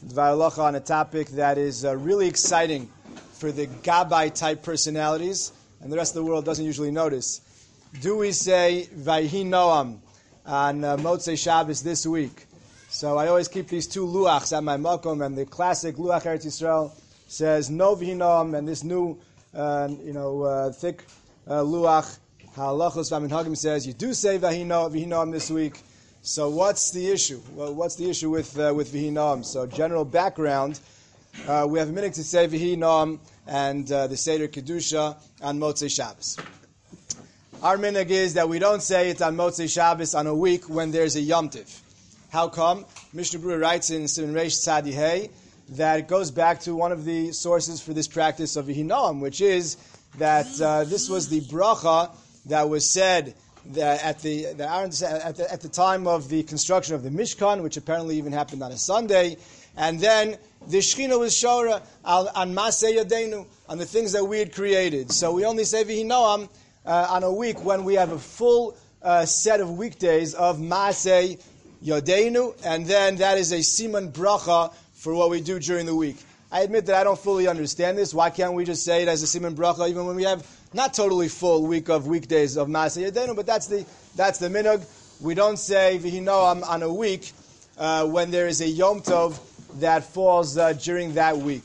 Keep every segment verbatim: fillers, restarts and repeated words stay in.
Dvar Halacha on a topic that is uh, really exciting for the Gabbai-type personalities, and the rest of the world doesn't usually notice. Do we say Vayhi Noam on uh, Motzei Shabbos this week? So I always keep these two luachs at my makom, and the classic Luach Eretz Yisrael says no Vayhi Noam, and this new, uh, you know, uh, thick uh, Luach Halachos Vaminhagim says you do say Vayhi Noam this week. So what's the issue? Well, what's the issue with uh, with Vayhi Noam? So general background, uh, we have a minute to say Vayhi Noam and uh, the Seder Kedusha on Motzei Shabbos. Our minhag is that we don't say it on Motzei Shabbos on a week when there's a Yom Tiv. How come? Mishnah Berurah writes in Siman Reish Tzadi Hey that it goes back to one of the sources for this practice of Vayhi Noam, which is that uh, this was the bracha that was said that at the, the at the at the time of the construction of the Mishkan, which apparently even happened on a Sunday, and then the Shechina was shora on Maseh Yadeinu, on the things that we had created. So we only say Vayhi Noam uh, on a week when we have a full uh, set of weekdays of Maseh Yadeinu, and then that is a siman bracha for what we do during the week. I admit that I don't fully understand this. Why can't we just say it as a siman bracha even when we have not totally full week of weekdays of Maseh Yadeinu? But that's the that's the minhag. We don't say Vayhi Noam on a week uh, when there is a Yom Tov that falls uh, during that week.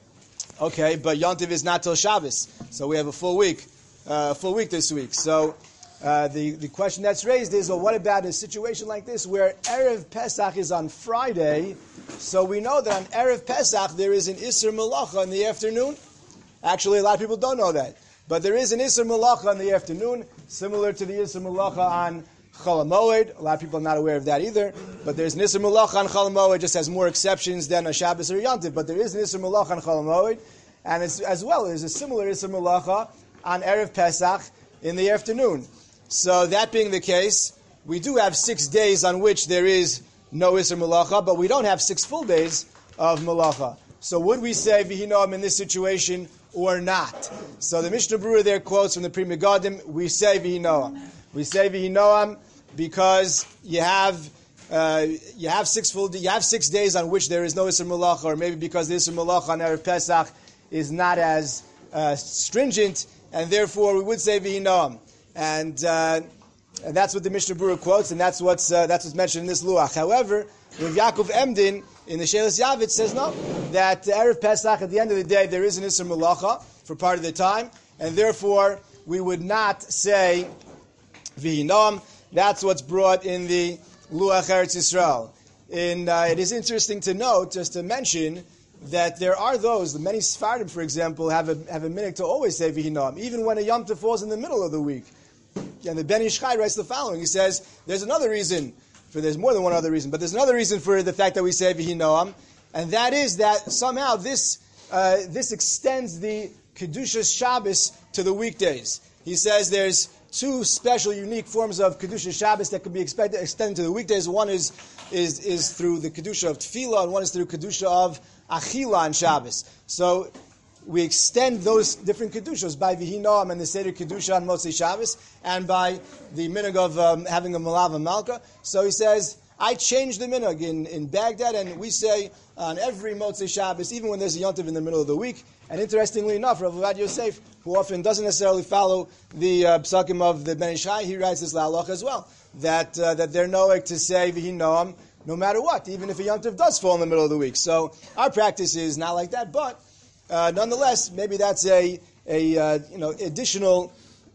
Okay, but Yom Tov is not till Shabbos, so we have a full week, uh, full week this week. So uh, the the question that's raised is, well, what about a situation like this where Erev Pesach is on Friday? So we know that on Erev Pesach there is an Isser Malacha in the afternoon. Actually, a lot of people don't know that. But there is an Isser Malacha in the afternoon, similar to the Isser Malacha on Chol HaMoed. A lot of people are not aware of that either. But there's an Isser Malacha on Chol HaMoed, just has more exceptions than a Shabbos or Yom Tov. But there is an Isser Malacha on Chol HaMoed. And it's, as well, there's a similar Isser Malacha on Erev Pesach in the afternoon. So that being the case, we do have six days on which there is no Isser Malacha, but we don't have six full days of Malacha. So would we say Vayhi Noam in this situation or not? So the Mishnah Berurah there quotes from the Pri Megadim, we say Vayhi Noam. We say Vayhi Noam because you have uh, you have six full you have six days on which there is no Isser Malacha, or maybe because the Isser Malacha on Erev Pesach is not as uh, stringent, and therefore we would say Vayhi Noam. And uh, and that's what the Mishnah Berurah quotes, and that's what's uh, that's what's mentioned in this luach. However, Rav Yaakov Emdin in the Shelas Yavitz says no, that uh, Erev Pesach at the end of the day there is an Isser Malacha for part of the time, and therefore we would not say Vayhi Noam. That's what's brought in the Luach Eretz Yisrael. In uh, it is interesting to note, just to mention, that there are those, the many Sfardim, for example, have a have a minhag to always say Vayhi Noam, even when a Yom Tov falls in the middle of the week. And the Ben Ish Chai writes the following. He says, there's another reason, for there's more than one other reason, but there's another reason for the fact that we say Vayhi Noam, and that is that somehow this uh, this extends the Kedushas Shabbos to the weekdays. He says there's two special, unique forms of Kedushas Shabbos that can be expected, extended to the weekdays. One is is is through the Kedusha of Tefillah, and one is through Kedusha of Achila on Shabbos. So we extend those different Kedushas by Vayhi Noam and the Seder Kedusha on Motzei Shabbos, and by the minhag of um, having a Malava Malka. So he says, I changed the minhag in, in Baghdad, and we say on every Motzei Shabbos, even when there's a Yom Tov in the middle of the week. And interestingly enough, Rav Avad Yosef, who often doesn't necessarily follow the uh, psakim of the Ben Ish Chai, he writes this la'aloch as well, that uh, that they're knowing to say Vayhi Noam no matter what, even if a Yom Tov does fall in the middle of the week. So our practice is not like that, but uh, nonetheless, maybe that's a a uh, you know additional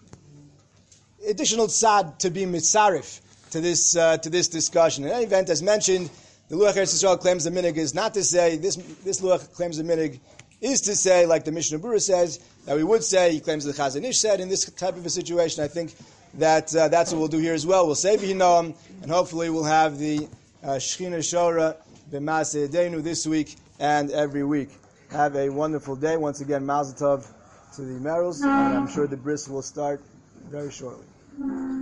additional tzad to be mitzarif to this uh, to this discussion. In any event, as mentioned, the Luach Eretz Yisrael claims the minhag is not to say this. This Luach claims the minhag is to say, like the Mishnah Berurah says, that we would say. He claims the Chazon Ish said in this type of a situation. I think that uh, that's what we'll do here as well. We'll say Vayhi Noam, and hopefully we'll have the uh, Shechina Shora b'Maseh Yadeinu this week and every week. Have a wonderful day. Once again, Mazel Tov to the Merrills, and I'm sure the bris will start very shortly.